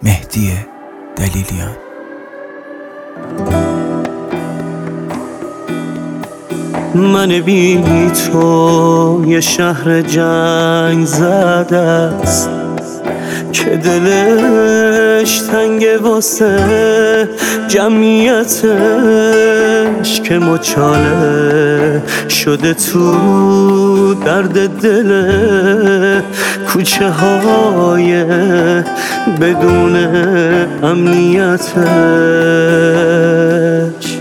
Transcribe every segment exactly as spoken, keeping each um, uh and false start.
مهدی دلیلیان. من بی تو یه شهر جنگ زده است که دلش تنگه واسه جمعیتش، که مچاله شده تو درد دل کوچه های بدون امنیتش.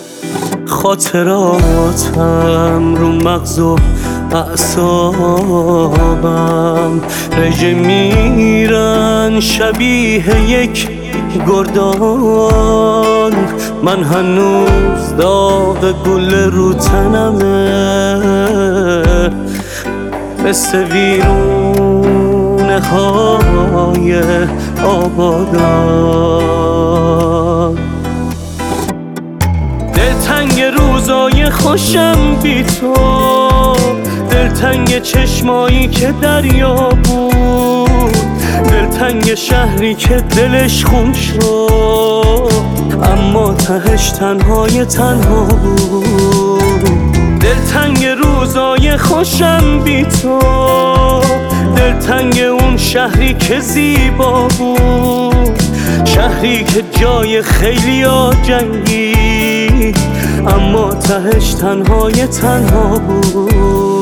خاطراتم رو مغز و اعصابم رژه میرن شبیه یک گردان. من هنوز داغ گل رو تنمه، مثل ویرونه های آبادان. دلتنگ روزای خوشم بی تو، دلتنگ چشمایی که دریا بود، دلتنگ شهری که دلش خون شد اما تهش تنهای تنها بود. دلتنگ روزای خوشم بی تو، دلتنگ اون شهری که زیبا بود، شهری که جای خیلیا جنگی اما تهش تنهای تنها بود.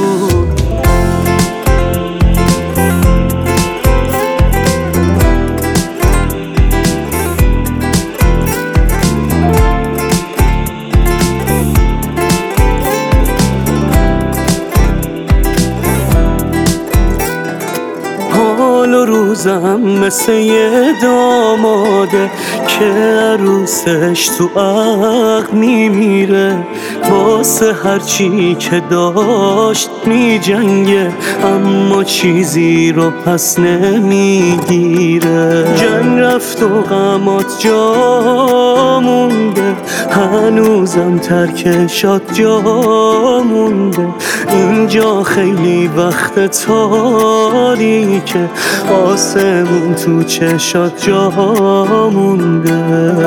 حال و روزم مثل یه داماده که عروسش تو عقل میمیره، واسه هرچی که داشت میجنگه اما چیزی رو پس نمیگیره. جنگ رفت و غمات جا مونده، هنوزم ترکشات جا مونده. اینجا خیلی وقت تاریکه، آسمون تو چشات جا مونده.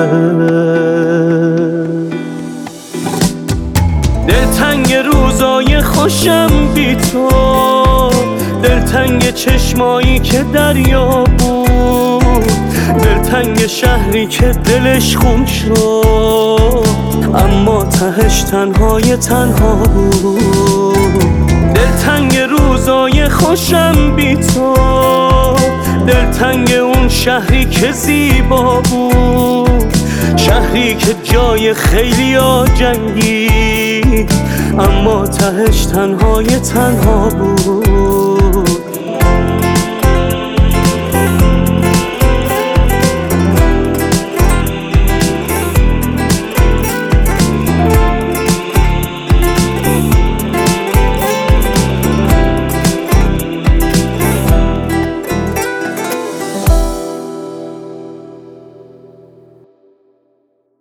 دلتنگ روزای خوشم بی تو، دلتنگ چشمایی که دریا بود، دلتنگ شهری که دلش خون شد اما تهش تنهای تنها بود. دلتنگ روزای خوشم بی تو، دلتنگ اون شهری که زیبا بود، شهری که جای خیلیا جنگی اما تهش تنهای تنها بود.